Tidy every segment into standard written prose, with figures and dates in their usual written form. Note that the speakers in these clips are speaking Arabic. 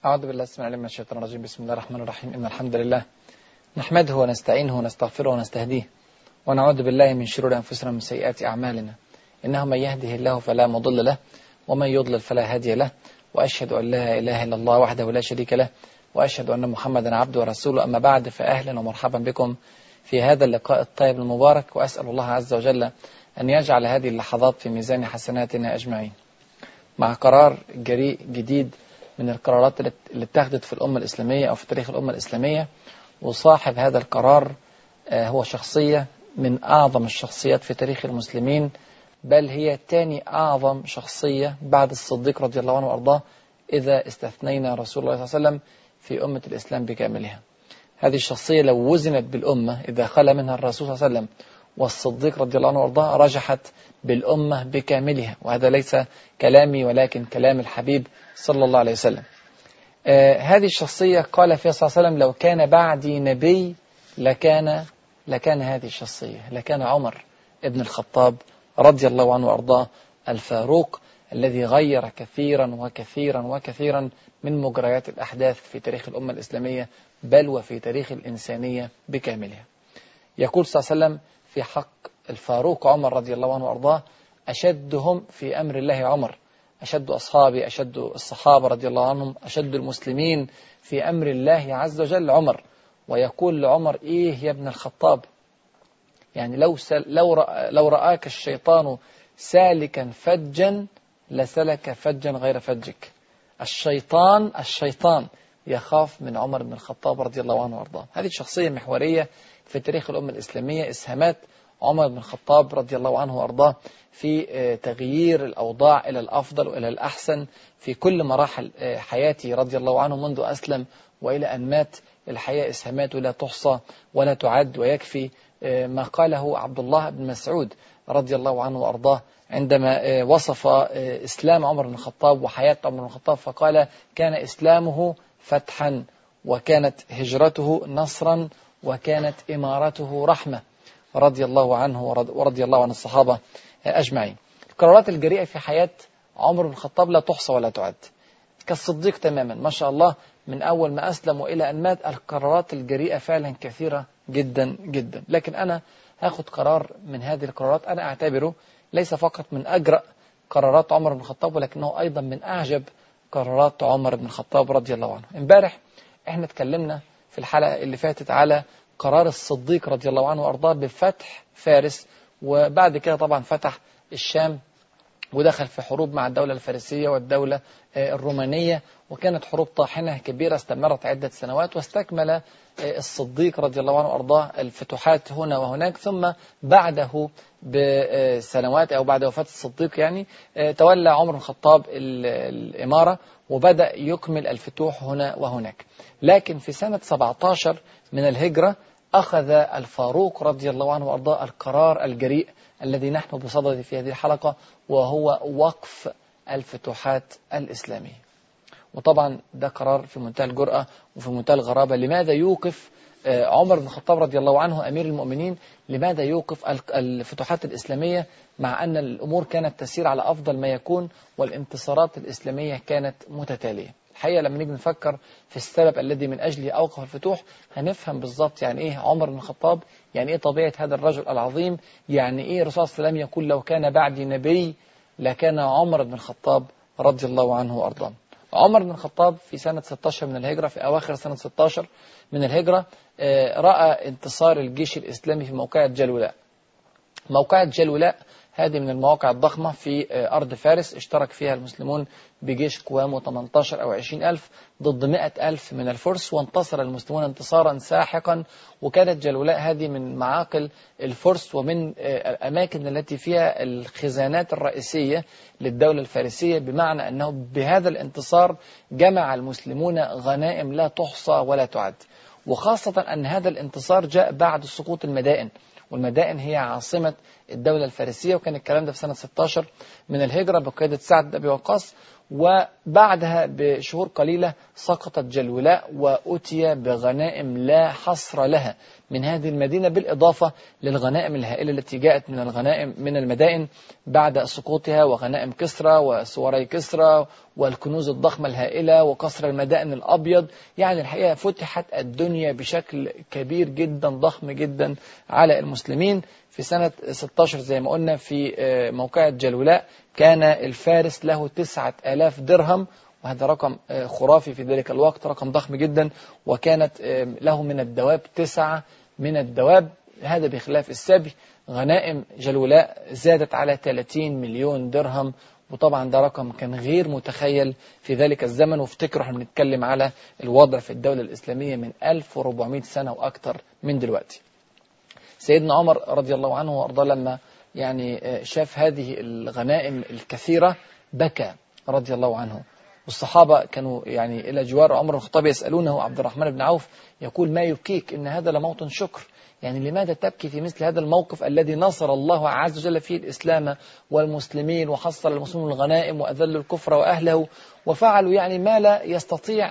أعوذ بالله السميع العليم من الشيطان الرجيم. بسم الله الرحمن الرحيم. إن الحمد لله نحمده ونستعينه ونستغفره ونستهديه ونعوذ بالله من شرور أنفسنا ومن سيئات أعمالنا. إنه من يهده الله فلا مضل له ومن يضلل فلا هادي له، وأشهد أن لا إله إلا الله وحده لا شريك له، وأشهد أن محمدا عبده ورسوله. أما بعد، فأهلا ومرحبا بكم في هذا اللقاء الطيب المبارك، وأسأل الله عز وجل أن يجعل هذه اللحظات في ميزان حسناتنا أجمعين. مع قرار جريء جديد من القرارات اللي اتخذت في الأمة الإسلامية أو في تاريخ الأمة الإسلامية، وصاحب هذا القرار هو شخصية من أعظم الشخصيات في تاريخ المسلمين، بل هي تاني أعظم شخصية بعد الصديق رضي الله عنه وأرضاه، إذا استثنينا رسول الله صلى الله عليه وسلم في أمة الإسلام بكاملها. هذه الشخصية لو وزنت بالأمة، إذا خلا منها الرسول صلى الله عليه وسلم والصديق رضي الله عنه وأرضاه، رجحت بالأمة بكاملها. وهذا ليس كلامي ولكن كلام الحبيب صلى الله عليه وسلم. هذه الشخصية قال فيها صلى الله عليه وسلم: لو كان بعدي نبي لكان هذه الشخصية، لكان عمر ابن الخطاب رضي الله عنه وأرضاه، الفاروق الذي غير كثيرا وكثيرا وكثيرا من مجريات الأحداث في تاريخ الأمة الإسلامية، بل وفي تاريخ الإنسانية بكاملها. يقول صلى الله عليه وسلم في حق الفاروق عمر رضي الله عنه وأرضاه: أشدهم في أمر الله عمر، أشد أصحابي، أشد الصحابة رضي الله عنهم، أشد المسلمين في أمر الله عز وجل عمر. ويقول لعمر: إيه يا ابن الخطاب، يعني لو رآك الشيطان سالكا فجا لسلك فجا غير فجك. الشيطان يخاف من عمر بن الخطاب رضي الله عنه وارضاه. هذه شخصية محورية في تاريخ الأمة الإسلامية. إسهامات عمر بن الخطاب رضي الله عنه وارضاه في تغيير الأوضاع إلى الأفضل وإلى الأحسن في كل مراحل حياته رضي الله عنه، منذ أسلم وإلى أن مات. الحياة إسهاماته لا تحصى ولا تعد، ويكفي ما قاله عبد الله بن مسعود رضي الله عنه وأرضاه عندما وصف إسلام عمر بن الخطاب وحياة عمر بن الخطاب، فقال: كان إسلامه فتحا، وكانت هجرته نصرا، وكانت إمارته رحمة، رضي الله عنه ورضي الله عن الصحابة أجمعين. القرارات الجريئة في حياة عمر بن الخطاب لا تحصى ولا تعد، كالصديق تماما ما شاء الله. من أول ما أسلم وإلى أن مات القرارات الجريئة فعلا كثيرة جدا جدا. لكن أنا هاخد قرار من هذه القرارات أنا أعتبره ليس فقط من أجرأ قرارات عمر بن الخطاب، ولكنه أيضا من أعجب قرارات عمر بن الخطاب رضي الله عنه. امبارح احنا اتكلمنا في الحلقة اللي فاتت على قرار الصديق رضي الله عنه وأرضاه بفتح فارس، وبعد كده طبعا فتح الشام ودخل في حروب مع الدولة الفارسية والدولة الرومانية، وكانت حروب طاحنة كبيرة استمرت عدة سنوات. واستكمل الصديق رضي الله عنه وأرضاه الفتوحات هنا وهناك، ثم بعده بسنوات أو بعد وفاة الصديق يعني تولى عمر بن الخطاب الإمارة وبدأ يكمل الفتوح هنا وهناك. لكن في سنة 17 من الهجرة أخذ الفاروق رضي الله عنه وأرضاه القرار الجريء الذي نحن بصدده في هذه الحلقة، وهو وقف الفتوحات الإسلامية. وطبعا ده قرار في منتهى الجرأة وفي منتهى الغرابة. لماذا يوقف عمر بن الخطاب رضي الله عنه أمير المؤمنين، لماذا يوقف الفتوحات الإسلامية مع أن الأمور كانت تسير على أفضل ما يكون والانتصارات الإسلامية كانت متتالية؟ الحقيقة لما نيجي نفكر في السبب الذي من أجله أوقف الفتوح، هنفهم بالضبط يعني إيه عمر بن الخطاب، يعني إيه طبيعة هذا الرجل العظيم، يعني إيه الرسول صلى الله عليه وسلم يقول: لو كان بعدي نبي لكان عمر بن الخطاب رضي الله عنه وأرضاه. عمر بن الخطاب في سنة 16 من الهجرة، في أواخر سنة 16 من الهجرة، رأى انتصار الجيش الإسلامي في موقعة جلولاء. موقعة جلولاء هذه من المواقع الضخمة في أرض فارس، اشترك فيها المسلمون بجيش قوامه 18 أو 20 ألف ضد 100 ألف من الفرس، وانتصر المسلمون انتصارا ساحقا. وكانت جلولاء هذه من معاقل الفرس ومن الأماكن التي فيها الخزانات الرئيسية للدولة الفارسية، بمعنى أنه بهذا الانتصار جمع المسلمون غنائم لا تحصى ولا تعد. وخاصة أن هذا الانتصار جاء بعد سقوط المدائن، والمدائن هي عاصمة الدولة الفارسية، وكان الكلام ده في سنة 16 من الهجرة بقيادة سعد بن أبي وقاص. وبعدها بشهور قليلة سقطت جلولاء وأتي بغنائم لا حصر لها من هذه المدينة، بالإضافة للغنائم الهائلة التي جاءت من الغنائم من المدائن بعد سقوطها، وغنائم كسرى وسواري كسرى والكنوز الضخمة الهائلة وقصر المدائن الأبيض. يعني الحقيقة فتحت الدنيا بشكل كبير جدا ضخم جدا على المسلمين. في سنة 16 زي ما قلنا في موقعة جلولاء كان الفارس له 9000 درهم، وهذا رقم خرافي في ذلك الوقت، رقم ضخم جدا. وكانت له من الدواب 9 من الدواب، هذا بخلاف السبي. غنائم جلولاء زادت على 30 مليون درهم، وطبعا ده رقم كان غير متخيل في ذلك الزمن. وافتكروا احنا بنتكلم على الوضع في الدولة الإسلامية من 1400 سنة وأكثر من دلوقتي. سيدنا عمر رضي الله عنه وأرضاه لما يعني شاف هذه الغنائم الكثيرة بكى رضي الله عنه. والصحابة كانوا يعني إلى جوار عمر بن الخطاب يسألونه. عبد الرحمن بن عوف يقول: ما يبكيك؟ إن هذا لموطن شكر. يعني لماذا تبكي في مثل هذا الموقف الذي نصر الله عز وجل فيه الإسلام والمسلمين، وحصل المسلمون الغنائم وأذلوا الكفر وأهله، وفعلوا يعني ما لا يستطيع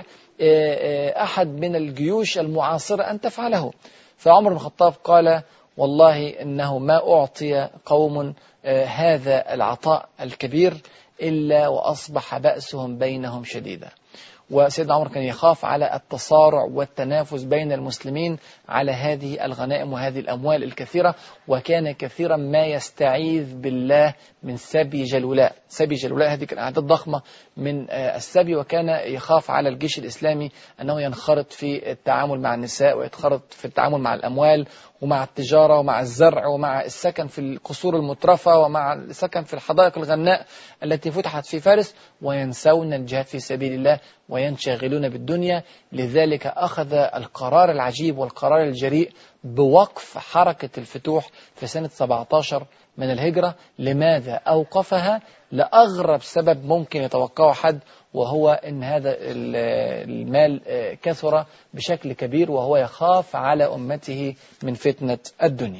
أحد من الجيوش المعاصرة أن تفعله. فعمر بن الخطاب قال: والله إنه ما أعطي قوم هذا العطاء الكبير إلا وأصبح بأسهم بينهم شديدا. وسيدنا عمر كان يخاف على التصارع والتنافس بين المسلمين على هذه الغنائم وهذه الأموال الكثيرة، وكان كثيرا ما يستعيذ بالله من سبي جلولاء. سبي جلولاء هذه كانت أعداد ضخمة من السبي، وكان يخاف على الجيش الإسلامي أنه ينخرط في التعامل مع النساء، ويتخرط في التعامل مع الأموال ومع التجارة ومع الزرع ومع السكن في القصور المترفة ومع السكن في الحدائق الغناء التي فتحت في فارس، وينسون الجهاد في سبيل الله وينشغلون بالدنيا. لذلك أخذ القرار العجيب والقرار الجريء بوقف حركة الفتوح في سنة 17 من الهجرة. لماذا أوقفها؟ لأغرب سبب ممكن يتوقعه حد، وهو أن هذا المال كثر بشكل كبير، وهو يخاف على أمته من فتنة الدنيا.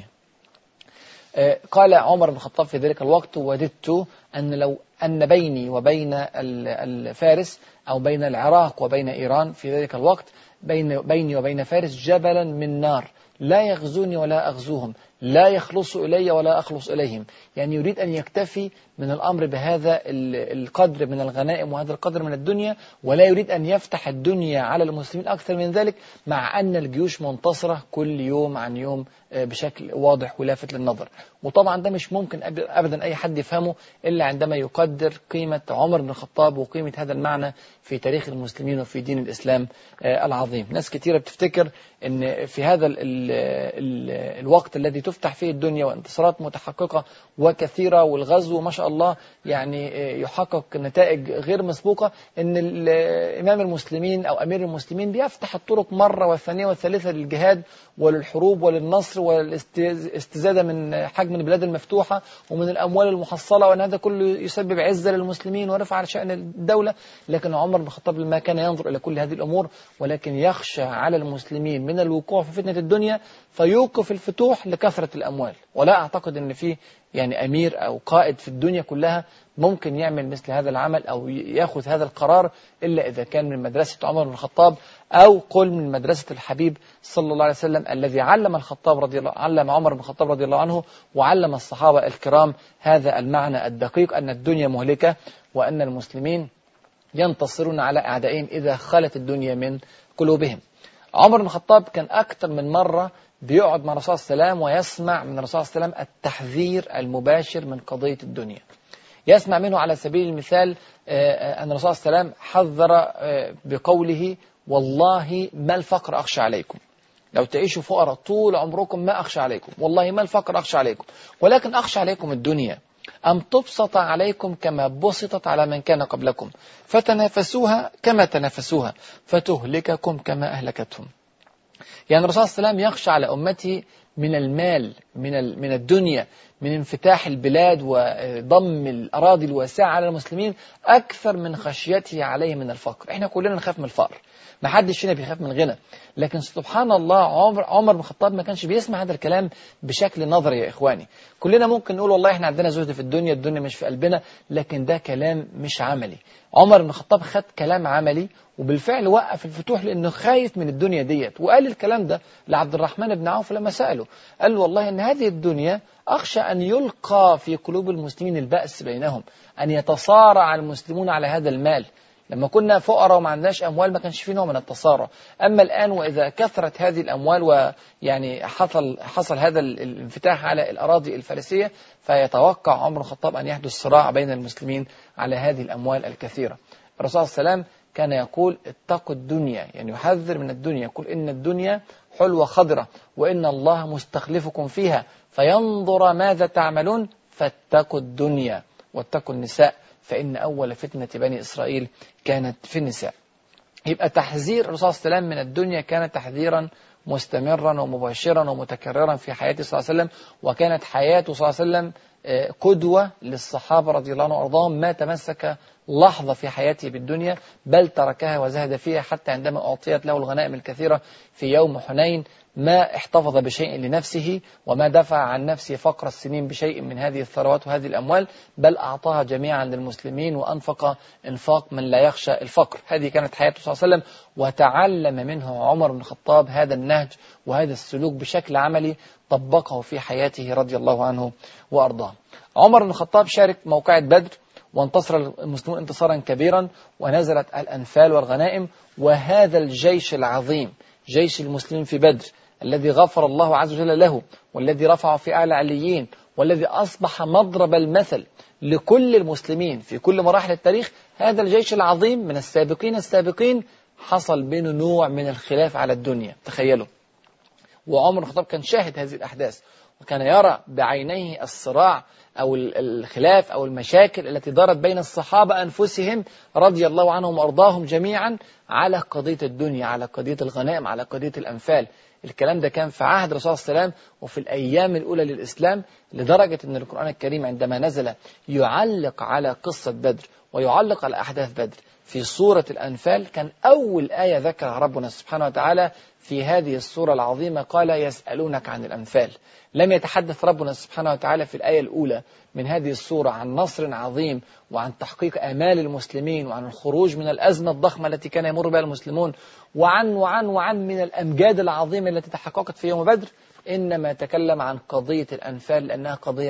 قال عمر بن الخطاب في ذلك الوقت: وددت أن لو أن بيني وبين الفارس، أو بين العراق وبين إيران في ذلك الوقت، بيني وبين فارس جبلا من نار، لا يغزوني ولا أغزوهم، لا يخلص إلي ولا أخلص إليهم. يعني يريد أن يكتفي من الأمر بهذا القدر من الغنائم وهذا القدر من الدنيا، ولا يريد أن يفتح الدنيا على المسلمين أكثر من ذلك، مع أن الجيوش منتصرة كل يوم عن يوم بشكل واضح ولافت للنظر. وطبعا ده مش ممكن أبدا أي حد يفهمه إلا عندما يقدر قيمة عمر بن الخطاب وقيمة هذا المعنى في تاريخ المسلمين وفي دين الإسلام العظيم. ناس كثيرة بتفتكر أن في هذا الوقت الذي تفتح فيه الدنيا وانتصارات متحققة وكثيرة، والغزو ما شاء الله يعني يحقق نتائج غير مسبوقة، أن الإمام المسلمين أو أمير المسلمين بيفتح الطرق مرة والثانية والثالثة للجهاد وللحروب وللنصر والاستزادة من حجم البلاد المفتوحة ومن الأموال المحصلة، وأن هذا كله يسبب عزة للمسلمين ورفع شأن الدولة. لكن عمر بن الخطاب لما كان ينظر إلى كل هذه الأمور، ولكن يخشى على المسلمين من الوقوع في فتنة الدنيا، فيوقف الفتوح لكثرة الأموال. ولا أعتقد أن في يعني أمير أو قائد في الدنيا كلها ممكن يعمل مثل هذا العمل أو يأخذ هذا القرار إلا إذا كان من مدرسة عمر بن الخطاب، أو قل من مدرسة الحبيب صلى الله عليه وسلم، الذي علم عمر بن الخطاب رضي الله عنه وعلم الصحابة الكرام هذا المعنى الدقيق، أن الدنيا مهلكة، وأن المسلمين ينتصرون على أعدائهم إذا خلت الدنيا من قلوبهم. عمر بن الخطاب كان أكثر من مرة بيقعد مع الرسول صلى الله عليه وسلم ويسمع من الرسول صلى الله عليه وسلم التحذير المباشر من قضية الدنيا. يسمع منه على سبيل المثال أن الرسول صلى الله عليه وسلم حذر بقوله: والله ما الفقر أخشى عليكم، لو تعيشوا فقراء طول عمركم ما أخشى عليكم، والله ما الفقر أخشى عليكم، ولكن أخشى عليكم الدنيا، أم تبسط عليكم كما بسطت على من كان قبلكم، فتنافسوها كما تنافسوها، فتهلككم كما أهلكتهم. يعني الرسول صلى الله عليه وسلم يخشى على أمته من المال، من الدنيا، من انفتاح البلاد وضم الأراضي الواسعة على المسلمين، أكثر من خشيته عليه من الفقر. إحنا كلنا نخاف من الفقر، ما حدش فينا بيخاف من الغنى، لكن سبحان الله عمر بن الخطاب ما كانش بيسمع هذا الكلام بشكل نظري. يا إخواني، كلنا ممكن نقول والله إحنا عندنا زهد في الدنيا، الدنيا مش في قلبنا، لكن ده كلام مش عملي. عمر بن الخطاب خد كلام عملي وبالفعل وقف الفتوح لأنه خايف من الدنيا ديت، وقال الكلام ده لعبد الرحمن بن عوف لما سأله، قال له: والله إن هذه الدنيا أخشى أن يلقى في قلوب المسلمين البأس بينهم، أن يتصارع المسلمون على هذا المال. لما كنا فقراء وما عندناش أموال ما كانش في نوع من التصارع. أما الآن وإذا كثرت هذه الأموال ويعني حصل هذا الانفتاح على الأراضي الفارسية، فيتوقع عمر بن الخطاب أن يحدث صراع بين المسلمين على هذه الأموال الكثيرة. الرسول صلى الله عليه وسلم كان يقول اتقوا الدنيا، يعني يحذر من الدنيا، يقول إن الدنيا حلوة خضرة وإن الله مستخلفكم فيها فينظر ماذا تعملون فاتقوا الدنيا واتقوا النساء فإن أول فتنة بني إسرائيل كانت في النساء. يبقى تحذير الرسول صلى الله عليه وسلم من الدنيا كان تحذيرا مستمرا ومباشرا ومتكررا في حياته صلى الله عليه وسلم، وكانت حياته صلى الله عليه وسلم قدوة للصحابة رضي الله عنهم وأرضاهم، ما تمسك لحظة في حياته بالدنيا بل تركها وزهد فيها، حتى عندما أعطيت له الغنائم الكثيرة في يوم حنين ما احتفظ بشيء لنفسه وما دفع عن نفسه فقر السنين بشيء من هذه الثروات وهذه الأموال، بل أعطاها جميعا للمسلمين وأنفق إنفاق من لا يخشى الفقر. هذه كانت حياته صلى الله عليه وسلم، وتعلم منه عمر بن الخطاب هذا النهج وهذا السلوك بشكل عملي طبقه في حياته رضي الله عنه وأرضاه. عمر بن الخطاب شارك موقعة بدر وانتصر المسلمون انتصارا كبيرا ونزلت الأنفال والغنائم، وهذا الجيش العظيم جيش المسلمين في بدر الذي غفر الله عز وجل له والذي رفعه في أعلى عليين والذي أصبح مضرب المثل لكل المسلمين في كل مراحل التاريخ، هذا الجيش العظيم من السابقين حصل بينه نوع من الخلاف على الدنيا. تخيلوا، وعمر بن الخطاب كان شاهد هذه الأحداث وكان يرى بعينيه الصراع أو الخلاف أو المشاكل التي دارت بين الصحابة أنفسهم رضي الله عنهم وأرضاهم جميعا على قضية الدنيا، على قضية الغنائم، على قضية الأنفال. الكلام ده كان في عهد الرسول صلى الله عليه وسلم وفي الأيام الأولى للإسلام، لدرجة أن القرآن الكريم عندما نزل يعلق على قصة بدر ويعلق على أحداث بدر في سورة الأنفال، كان أول آية ذكرها ربنا سبحانه وتعالى في هذه السورة العظيمة قال يسألونك عن الأنفال. لم يتحدث ربنا سبحانه وتعالى في الآية الأولى من هذه السورة عن نصر عظيم وعن تحقيق آمال المسلمين وعن الخروج من الأزمة الضخمة التي كان يمر بها المسلمون وعن من الأمجاد العظيمة التي تحققت في يوم بدر، إنما تكلم عن قضية الأنفال لأنها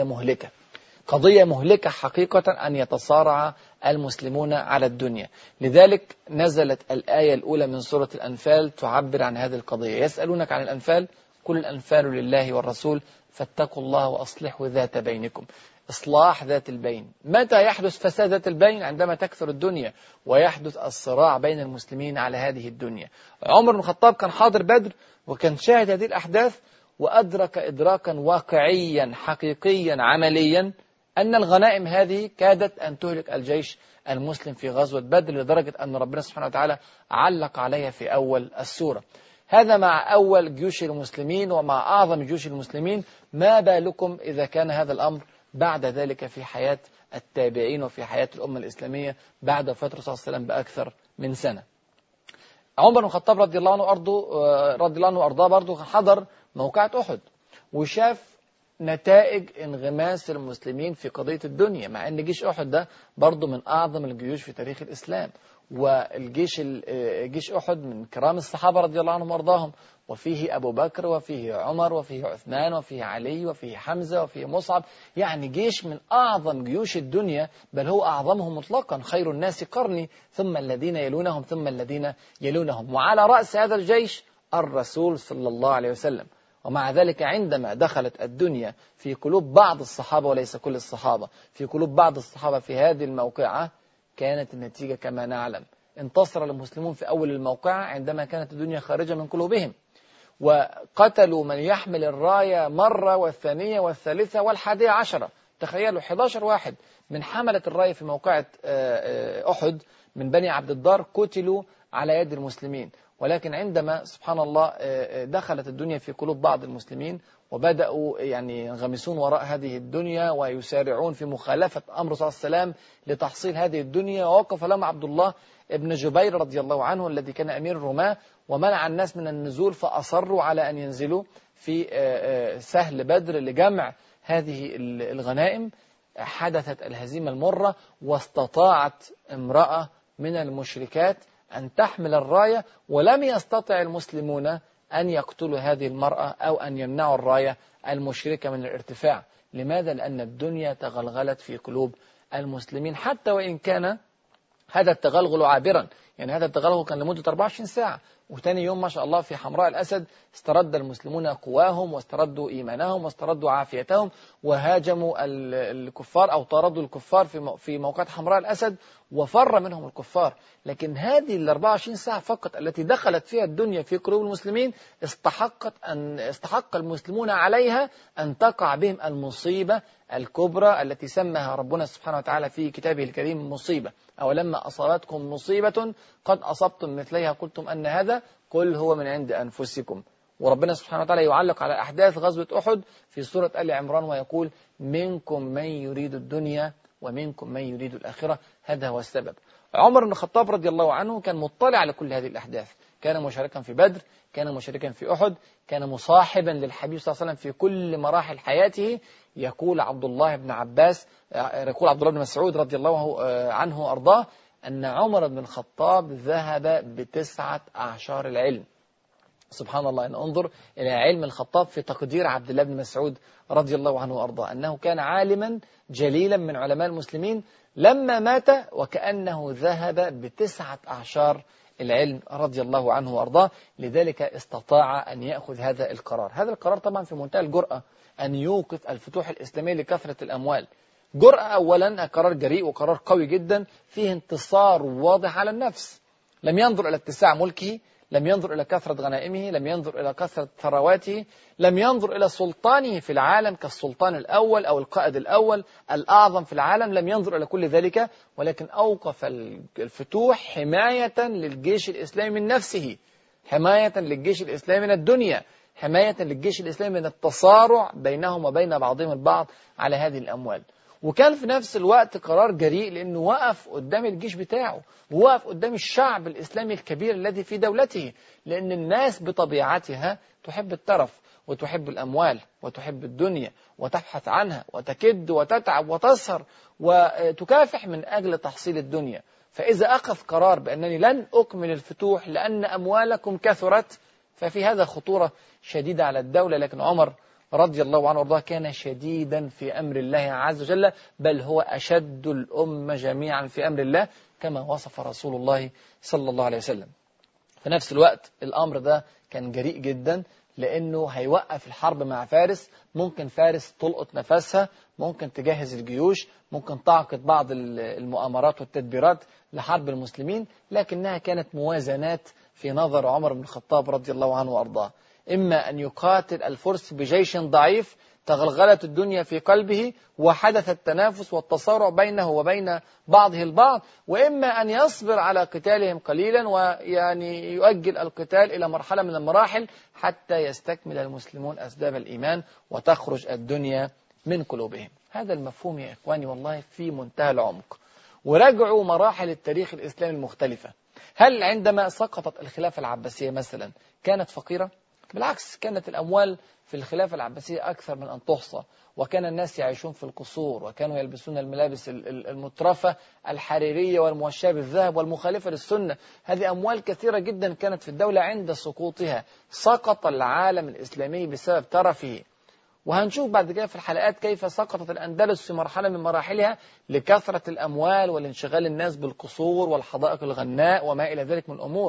قضية مهلكة حقيقة أن يتصارع المسلمون على الدنيا. لذلك نزلت الآية الأولى من سورة الأنفال تعبر عن هذه القضية. يسألونك عن الأنفال كل الأنفال لله والرسول فاتقوا الله وأصلحوا ذات بينكم. إصلاح ذات البين. متى يحدث فساد ذات البين؟ عندما تكثر الدنيا ويحدث الصراع بين المسلمين على هذه الدنيا. عمر بن الخطاب كان حاضر بدر وكان شاهد هذه الأحداث وأدرك إدراكا واقعيا حقيقيا عمليا أن الغنائم هذه كادت أن تهلك الجيش المسلم في غزوة بدر، لدرجة أن ربنا سبحانه وتعالى علق عليها في أول السورة. هذا مع أول جيوش المسلمين ومع أعظم جيوش المسلمين، ما بالكم إذا كان هذا الأمر بعد ذلك في حياة التابعين وفي حياة الأمة الإسلامية بعد وفاة الرسول صلى الله عليه وسلم بأكثر من سنة. عمر بن الخطاب رضي الله عنه وأرضاه برضه حضر موقعة أحد وشاف نتائج انغماس المسلمين في قضية الدنيا، مع أن جيش أحد ده برضه من أعظم الجيوش في تاريخ الإسلام، جيش أحد من كرام الصحابة رضي الله عنهم وأرضاهم، وفيه أبو بكر وفيه عمر وفيه عثمان وفيه علي وفيه حمزة وفيه مصعب، يعني جيش من أعظم جيوش الدنيا، بل هو أعظمهم مطلقا. خير الناس قرني ثم الذين يلونهم ثم الذين يلونهم، وعلى رأس هذا الجيش الرسول صلى الله عليه وسلم. ومع ذلك عندما دخلت الدنيا في قلوب بعض الصحابة وليس كل الصحابة، في قلوب بعض الصحابة في هذه الموقعة، كانت النتيجة كما نعلم. انتصر المسلمون في أول الموقعة عندما كانت الدنيا خارجة من قلوبهم، وقتلوا من يحمل الراية مرة والثانية والثالثة والحادية عشرة. تخيلوا 11 واحد من حملة الراية في موقعة أحد من بني عبد الدار قتلوا على يد المسلمين. ولكن عندما سبحان الله دخلت الدنيا في قلوب بعض المسلمين وبدأوا يعني ينغمسون وراء هذه الدنيا ويسارعون في مخالفة أمر صلى الله عليه وسلم لتحصيل هذه الدنيا، ووقف لهم عبد الله ابن جبير رضي الله عنه الذي كان أمير الرماة ومنع الناس من النزول، فأصروا على أن ينزلوا في سهل بدر لجمع هذه الغنائم. حدثت الهزيمة المرة واستطاعت امرأة من المشركات أن تحمل الراية، ولم يستطع المسلمون أن يقتلوا هذه المرأة أو أن يمنعوا الراية المشركة من الارتفاع. لماذا؟ لأن الدنيا تغلغلت في قلوب المسلمين، حتى وإن كان هذا التغلغل عابرا. يعني هذا التغلغل كان لمدة 24 ساعة، وثاني يوم ما شاء الله في حمراء الأسد استرد المسلمون قواهم واستردوا إيمانهم واستردوا عافيتهم، وهاجموا الكفار أو طاردوا الكفار في موقعة حمراء الأسد، وفر منهم الكفار. لكن هذه ال 24 ساعة فقط التي دخلت فيها الدنيا في قلوب المسلمين استحق المسلمون عليها أن تقع بهم المصيبة الكبرى التي سماها ربنا سبحانه وتعالى في كتابه الكريم مصيبة. أولما أصابتكم مصيبة قد أصبتم مثليها قلتم أن هذا، قل هو من عند أنفسكم. وربنا سبحانه وتعالى يعلق على أحداث غزوة أحد في سورة آل عمران ويقول منكم من يريد الدنيا ومنكم من يريد الآخرة. هذا هو السبب. عمر بن الخطاب رضي الله عنه كان مطلع على كل هذه الأحداث، كان مشاركا في بدر، كان مشاركا في أحد، كان مصاحبا للحبيب صلى الله عليه وسلم في كل مراحل حياته. يقول عبد الله بن مسعود رضي الله عنه وأرضاه أن عمر بن الخطاب ذهب ب9 أعشار العلم. سبحان الله، أن انظر إلى علم الخطاب في تقدير عبد الله بن مسعود رضي الله عنه وأرضاه، أنه كان عالما جليلا من علماء المسلمين، لما مات وكأنه ذهب ب9 أعشار العلم رضي الله عنه وأرضاه. لذلك استطاع أن يأخذ هذا القرار. هذا القرار طبعا في منتهى الجرأة، أن يوقف الفتوح الإسلامية لكثرة الأموال. جرأة أولا، قرار جريء وقرار قوي جدا فيه انتصار واضح على النفس. لم ينظر إلى اتساع ملكه، لم ينظر إلى كثرة غنائمه، لم ينظر إلى كثرة ثرواته، لم ينظر إلى سلطانه في العالم كالسلطان الأول أو القائد الأول الأعظم في العالم، لم ينظر إلى كل ذلك، ولكن أوقف الفتوح حماية للجيش الإسلامي من نفسه، حماية للجيش الإسلامي من الدنيا، حماية للجيش الإسلامي من التصارع بينهم وبين بعضهم البعض على هذه الأموال. وكان في نفس الوقت قرار جريء، لأنه وقف قدام الجيش بتاعه، ووقف قدام الشعب الإسلامي الكبير الذي في دولته، لأن الناس بطبيعتها تحب الترف وتحب الأموال وتحب الدنيا وتبحث عنها وتكد وتتعب وتسهر وتكافح من أجل تحصيل الدنيا. فإذا أخذ قرار بأنني لن أكمل الفتوح لأن أموالكم كثرت، ففي هذا خطورة شديدة على الدولة. لكن عمر رضي الله عنه وارضاه كان شديدا في أمر الله عز وجل، بل هو أشد الأمة جميعا في أمر الله كما وصف رسول الله صلى الله عليه وسلم. في نفس الوقت الأمر ده كان جريء جدا، لأنه هيوقف الحرب مع فارس. ممكن فارس تلقط نفسها، ممكن تجهز الجيوش، ممكن تعقد بعض المؤامرات والتدبيرات لحرب المسلمين، لكنها كانت موازنات في نظر عمر بن الخطاب رضي الله عنه وأرضاه. إما أن يقاتل الفرس بجيش ضعيف تغلغلت الدنيا في قلبه وحدث التنافس والتصارع بينه وبين بعضه البعض، وإما أن يصبر على قتالهم قليلا ويعني يؤجل القتال إلى مرحلة من المراحل حتى يستكمل المسلمون أسباب الإيمان وتخرج الدنيا من قلوبهم. هذا المفهوم يا إخواني والله في منتهى العمق. وراجعوا مراحل التاريخ الإسلامي المختلفة. هل عندما سقطت الخلافة العباسية مثلا كانت فقيرة؟ بالعكس، كانت الأموال في الخلافة العباسية أكثر من أن تحصى، وكان الناس يعيشون في القصور، وكانوا يلبسون الملابس المترفة الحريرية والموشاة بالذهب والمخالفة للسنة. هذه أموال كثيرة جدا كانت في الدولة عند سقوطها. سقط العالم الإسلامي بسبب ترفه. وهنشوف بعد كده في الحلقات كيف سقطت الأندلس في مرحلة من مراحلها لكثرة الأموال والانشغال الناس بالقصور والحدائق الغناء وما إلى ذلك من الأمور.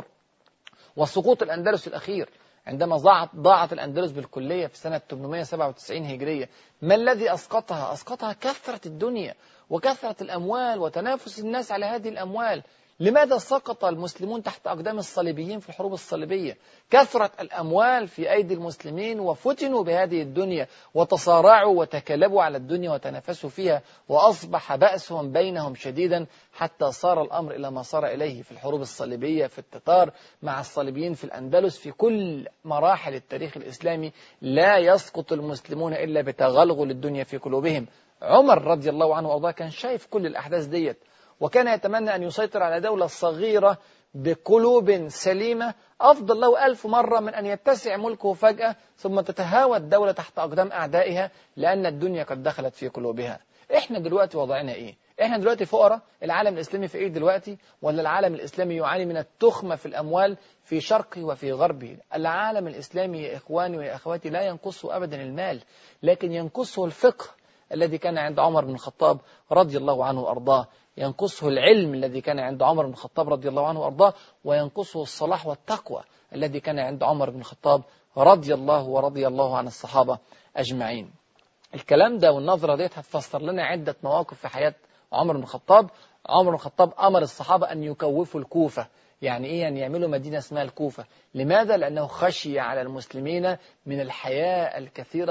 وسقوط الأندلس الأخير عندما ضاعت الأندلس بالكلية في سنة 897 هجرية. ما الذي أسقطها؟ أسقطها كثرة الدنيا وكثرة الأموال وتنافس الناس على هذه الأموال. لماذا سقط المسلمون تحت أقدام الصليبيين في الحروب الصليبية؟ كثرة الأموال في أيدي المسلمين وفتنوا بهذه الدنيا وتصارعوا وتكالبوا على الدنيا وتنافسوا فيها، وأصبح بأسهم بينهم شديدا حتى صار الأمر إلى ما صار إليه في الحروب الصليبية، في التتار مع الصليبيين في الأندلس. في كل مراحل التاريخ الإسلامي لا يسقط المسلمون إلا بتغلغل الدنيا في قلوبهم. عمر رضي الله عنه وأرضاه كان شايف كل الأحداث ديت، وكان يتمنى أن يسيطر على دولة صغيرة بقلوب سليمة أفضل له 1000 مرة من أن يتسع ملكه فجأة ثم تتهاوى الدولة تحت أقدام أعدائها، لأن الدنيا قد دخلت في قلوبها. إحنا دلوقتي وضعنا إيه؟ إحنا دلوقتي فقراء؟ العالم الإسلامي في إيه دلوقتي؟ ولا العالم الإسلامي يعاني من التخمة في الأموال في شرقه وفي غربه؟ العالم الإسلامي يا إخواني ويا أخواتي لا ينقصه أبدا المال، لكن ينقصه الفقه، الذي كان عند عمر بن الخطاب رضي الله عنه وأرضاه، ينقصه العلم الذي كان عند عمر بن الخطاب رضي الله عنه وأرضاه، وينقصه الصلاح والتقوى الذي كان عند عمر بن الخطاب رضي الله ورضي الله عن الصحابة أجمعين. الكلام ده والنظرة ديت هتفسر لنا عدة مواقف في حياة عمر بن الخطاب. عمر بن الخطاب أمر الصحابة أن يكوفوا الكوفة. يعني إيه؟ أن يعملوا مدينة اسمها الكوفة. لماذا؟ لأنه خشي على المسلمين من الحياة الكثيرة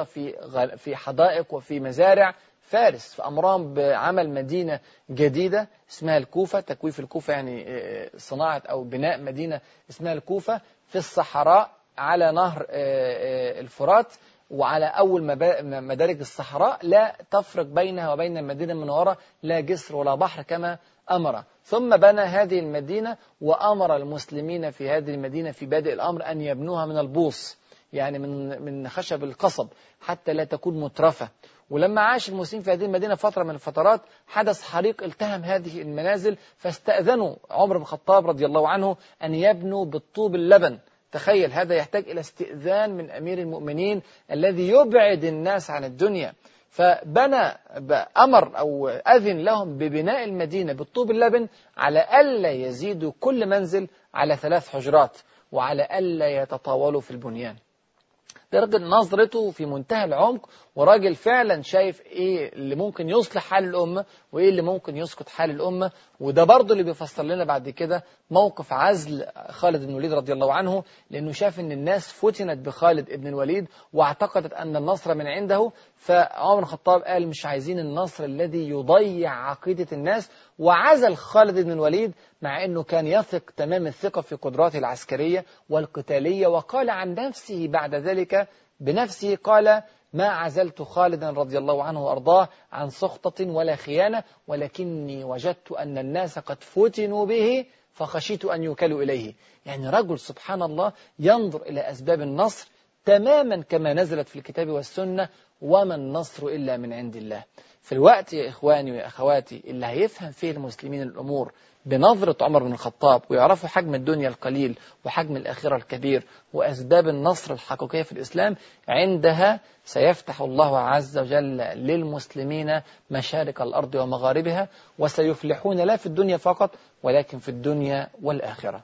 في حدائق وفي مزارع فارس، فأمرهم بعمل مدينة جديدة اسمها الكوفة. تكويف الكوفة يعني صناعة أو بناء مدينة اسمها الكوفة في الصحراء على نهر الفرات، وعلى أول مدارج الصحراء لا تفرق بينها وبين المدينة المنورة لا جسر ولا بحر كما أمر. ثم بنى هذه المدينة وأمر المسلمين في هذه المدينة في بادئ الأمر أن يبنوها من البوص، يعني من خشب القصب حتى لا تكون مترفة. ولما عاش المسلمين في هذه المدينة فترة من الفترات حدث حريق التهم هذه المنازل، فاستأذنوا عمر بن الخطاب رضي الله عنه أن يبنوا بالطوب اللبن. تخيل، هذا يحتاج إلى استئذان من أمير المؤمنين الذي يبعد الناس عن الدنيا. فبنى أمر أو أذن لهم ببناء المدينة بالطوب اللبن على ألا يزيدوا كل منزل على 3 حجرات، وعلى ألا يتطاولوا في البنيان. ده راجل نظرته في منتهى العمق، وراجل فعلا شايف ايه اللي ممكن يصلح حال الأمة وايه اللي ممكن يسقط حال الأمة. وده برضه اللي بيفسر لنا بعد كده موقف عزل خالد بن الوليد رضي الله عنه، لأنه شاف ان الناس فتنت بخالد بن الوليد واعتقدت أن النصر من عنده. فعمر بن الخطاب قال مش عايزين النصر الذي يضيع عقيدة الناس، وعزل خالد بن الوليد مع أنه كان يثق تمام الثقة في قدراته العسكرية والقتالية. وقال عن نفسه بعد ذلك بنفسه، قال ما عزلت خالدا رضي الله عنه وأرضاه عن سخطة ولا خيانة، ولكني وجدت أن الناس قد فتنوا به فخشيت أن يوكلوا إليه. يعني رجل سبحان الله ينظر إلى أسباب النصر تماما كما نزلت في الكتاب والسنة، وما النصر إلا من عند الله. في الوقت يا إخواني وأخواتي اللي هيفهم فيه المسلمين الأمور بنظرة عمر بن الخطاب، ويعرفوا حجم الدنيا القليل وحجم الآخرة الكبير وأسباب النصر الحقيقية في الإسلام، عندها سيفتح الله عز وجل للمسلمين مشارق الأرض ومغاربها، وسيفلحون لا في الدنيا فقط ولكن في الدنيا والآخرة.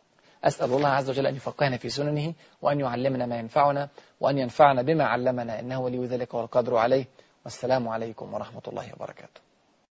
أسأل الله عز وجل أن يفقهنا في سننه، وأن يعلمنا ما ينفعنا، وأن ينفعنا بما علمنا، إنه ولي ذلك والقادر عليه. والسلام عليكم ورحمة الله وبركاته.